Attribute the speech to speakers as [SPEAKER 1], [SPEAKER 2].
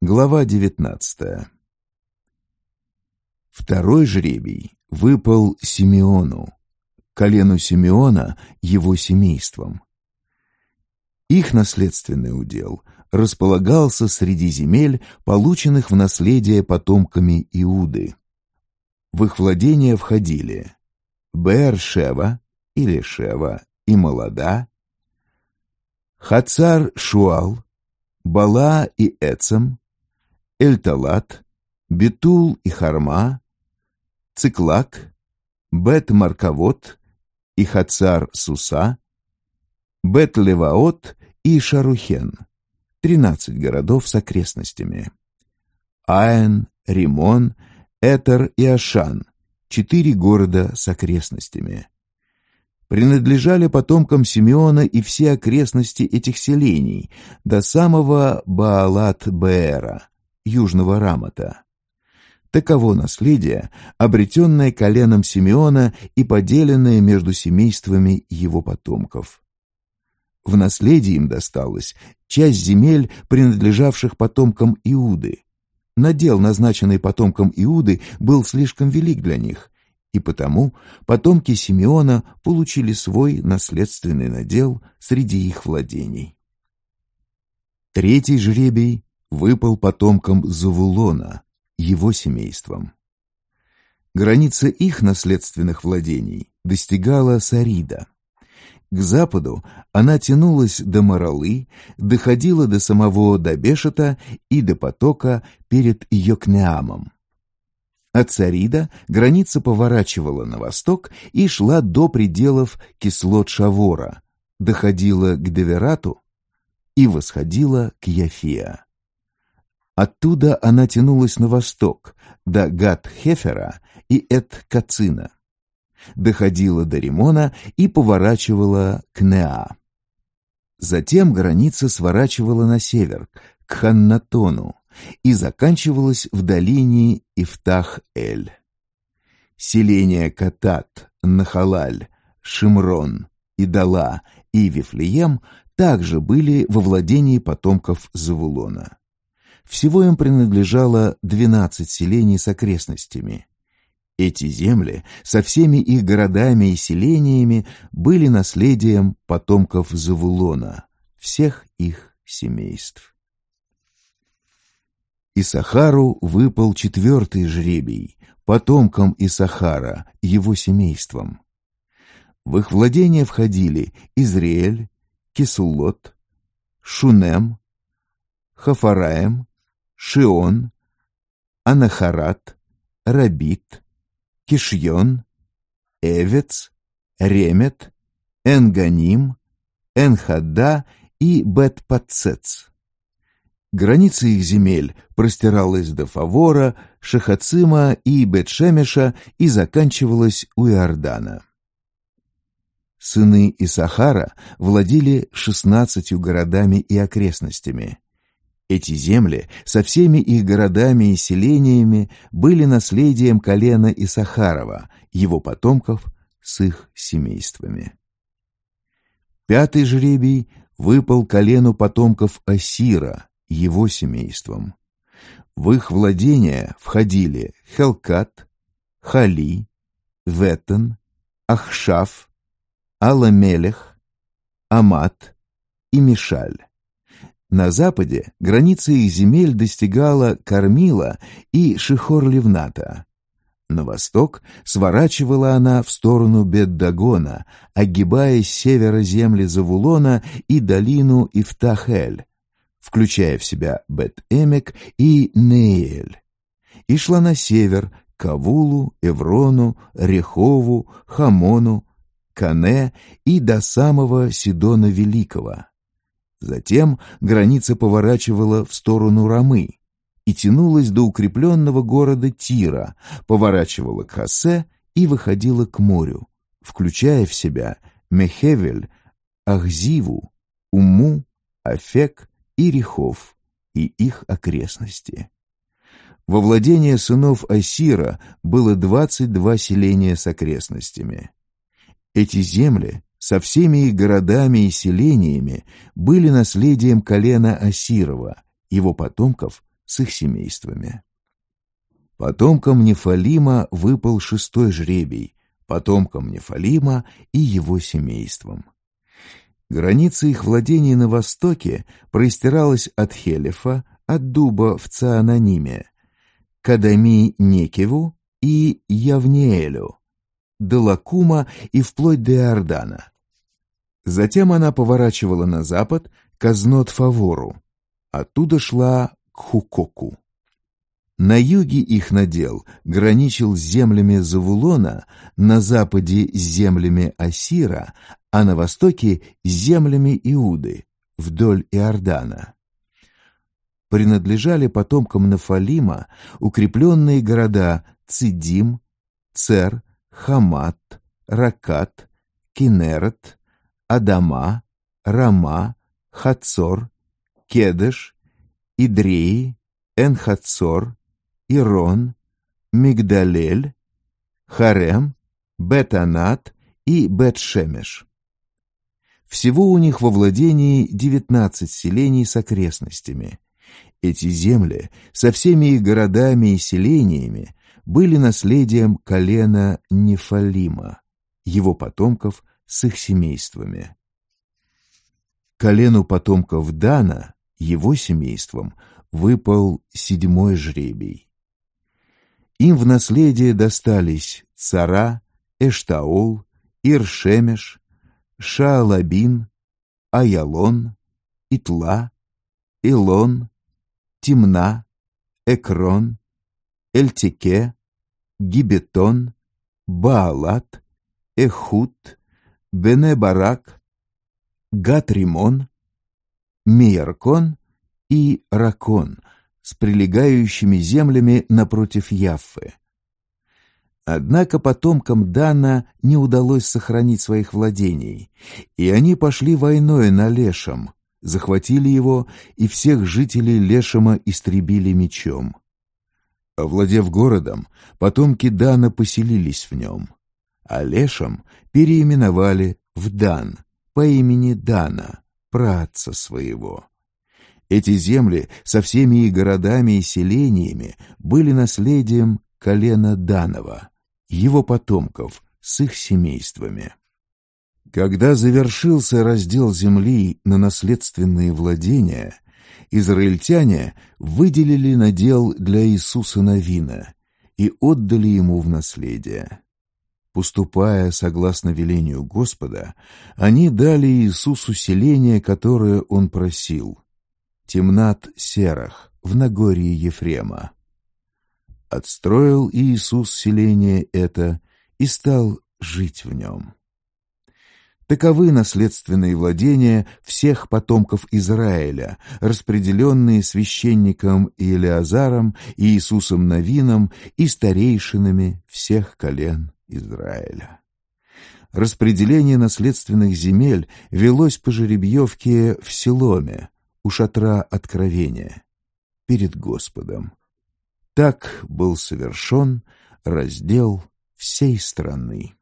[SPEAKER 1] Глава 19. Второй жребий выпал Симеону, колену Симеона его семейством. Их наследственный удел располагался среди земель, полученных в наследие потомками Иуды. В их владения входили Беэр-Шева или Шева и Молода, Хацар-Шуал, Бала и Эцем, Эль-Талат, Бетул и Харма, Циклак, Бет-Маркавот и Хацар-Суса, Бет-Леваот и Шарухен, 13 городов с окрестностями, Аэн, Римон, Этер и Ашан, 4 города с окрестностями. Принадлежали потомкам Симеона и все окрестности этих селений, до самого Баалат-Беэра, южного Рамата. Таково наследие, обретенное коленом Симеона и поделенное между семействами его потомков. В наследие им досталась часть земель, принадлежавших потомкам Иуды. Надел, назначенный потомкам Иуды, был слишком велик для них, и потому потомки Симеона получили свой наследственный надел среди их владений. Третий жребий выпал потомкам Завулона, его семейством. Граница их наследственных владений достигала Сарида. К западу она тянулась до Маралы, доходила до самого Дабешета и до потока перед Йокнеамом. От Сарида граница поворачивала на восток и шла до пределов Кислот-Шавора, доходила к Деверату и восходила к Яфия. Оттуда она тянулась на восток, до Гат-Хефера и Эт-Кацина, доходила до Римона и поворачивала к Неа. Затем граница сворачивала на север, к Ханнатону, и заканчивалась в долине Ифтах-Эль. Селения Катат, Нахалаль, Шимрон, Идала и Вифлеем также были во владении потомков Завулона. Всего им принадлежало 12 селений с окрестностями. Эти земли со всеми их городами и селениями были наследием потомков Завулона, всех их семейств. Исахару выпал четвертый жребий, потомкам Исахара, его семейством. В их владения входили Изриэль, Кисулот, Шунем, Хафараем, Шион, Анахарат, Рабит, Кишьон, Эвец, Ремет, Энганим, Энхада и Бет-Пацец. Граница их земель простиралась до Фавора, Шахацима и Бет-Шемеша и заканчивалась у Иордана. Сыны Исахара владели 16 городами и окрестностями. Эти земли со всеми их городами и селениями были наследием колена Исахарова, его потомков с их семействами. Пятый жребий выпал колену потомков Асира, его семейством. В их владения входили Хелкат, Хали, Ветен, Ахшав, Аламелех, Амат и Мишаль. На западе граница их земель достигала Кармила и Шихор-Ливната. На восток сворачивала она в сторону Бет-Дагона, огибая с севера земли Завулона и долину Ифтах-Эль, включая в себя Бет-Эмек и Неэль, и шла на север к Авулу, Эврону, Рехову, Хамону, Кане и до самого Сидона Великого. Затем граница поворачивала в сторону Рамы и тянулась до укрепленного города Тира, поворачивала к Хасе и выходила к морю, включая в себя Мехевель, Ахзиву, Уму, Афек и Рехов и их окрестности. Во владение сынов Асира было 22 селения с окрестностями. Эти земли со всеми их городами и селениями были наследием колена Асирова, его потомков с их семействами. Потомкам Нефалима выпал 6-й жребий, потомкам Нефалима и его семействам. Граница их владений на востоке простиралась от Хелефа, от дуба в Цаананиме, к Адами-Некеву и Явнеэлю, до Лакума и вплоть до Иордана. Затем она поворачивала на запад к Азнот-Фавору, оттуда шла к Хукоку. На юге их надел граничил с землями Завулона, на западе с землями Асира, а на востоке с землями Иуды, вдоль Иордана. Принадлежали потомкам Нефалима укрепленные города Цидим, Цер, Хамат, Ракат, Кинерет, Адама, Рама, Хацор, Кедеш, Идреи, Эн-Хацор, Ирон, Мигдалель, Харем, Бет-Анат и Бет-Шемеш. Всего у них во владении 19 селений с окрестностями. Эти земли со всеми их городами и селениями были наследием колена Нефалима, его потомков с их семействами. Колену потомков Дана, его семейством, выпал 7-й жребий. Им в наследие достались Цара, Эштаол, Ир-Шемеш, Шаалабин, Аялон, Итла, Илон, Тимна, Экрон, Эльтеке, Гибетон, Баалат, Эхут, Бене-Барак, Гат-Римон, Меяркон и Ракон с прилегающими землями напротив Яффы. Однако потомкам Дана не удалось сохранить своих владений, и они пошли войной на Лешем, захватили его, и всех жителей Лешема истребили мечом. Овладев городом, потомки Дана поселились в нем, а Лешем переименовали в Дан по имени Дана, праотца своего. Эти земли со всеми их городами и селениями были наследием колена Данова, его потомков с их семействами. Когда завершился раздел земли на наследственные владения, израильтяне выделили надел для Иисуса Навина и отдали ему в наследие. Поступая согласно велению Господа, они дали Иисусу селение, которое он просил, Тимнат-Серах в Нагорье Ефрема. Отстроил Иисус селение это и стал жить в нем. Таковы наследственные владения всех потомков Израиля, распределенные священником Елеазаром, и Иисусом Навином и старейшинами всех колен Израиля. Распределение наследственных земель велось по жеребьевке в Силоме, у шатра откровения, перед Господом. Так был совершен раздел всей страны.